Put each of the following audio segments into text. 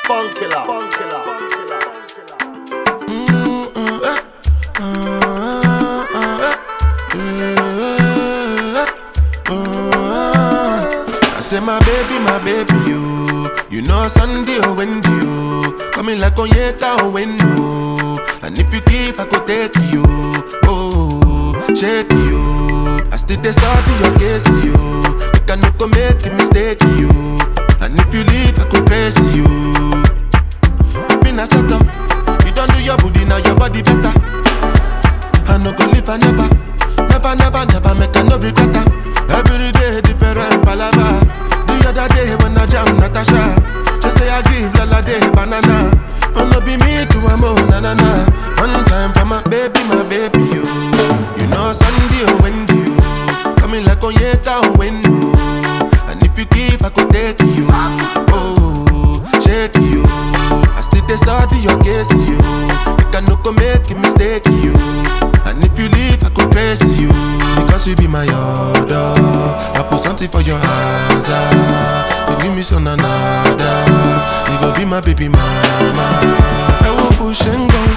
I say my baby, you know Sunday or Wendy, coming like Onyeka or Wendo. And if you give, I could take you, oh, shake you. I still dey study your case, you. You cannot go make a mistake, you. And if you leave, I could praise you. I've been a setup, you don't do your booty, now your body better. I no go live, I never make a no regret. Every day different palava. The other day when I jam Natasha, just say I give Lala day banana. But no be me to a mo na na na. One time for my baby, you. You know Sunday or Wendy, you. Coming like Onyeka or Wendo. And if you give, I could take you. Oh, shake you. I still dey study your case, you. You cannot go make a mistake, you. And if you leave, I could praise you. Because you be my order. I put something for your hands. You give me some another. You go be my baby mama. I will push and go.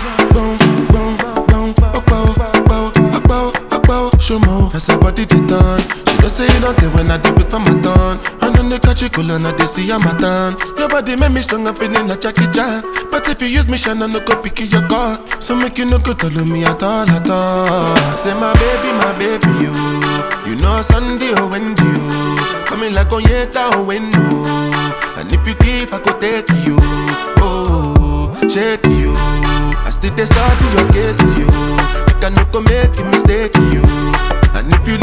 Show more. That's her body they done. She don't say you don't care when I do it for my turn. And then they catch you cool and they see I'm a turn. Your body make me strong, I'm feeling like Jackie Chan. But if you use me, shine, I no go pick your car. So make you no go tell me at all. Say my baby, you. You know Sunday or Wendy, you. Coming like Onyeka or Wendo. And if you give, I could take you. Oh, shake you. I still dey study your case, you. You cannot go make a mistake, you. And if you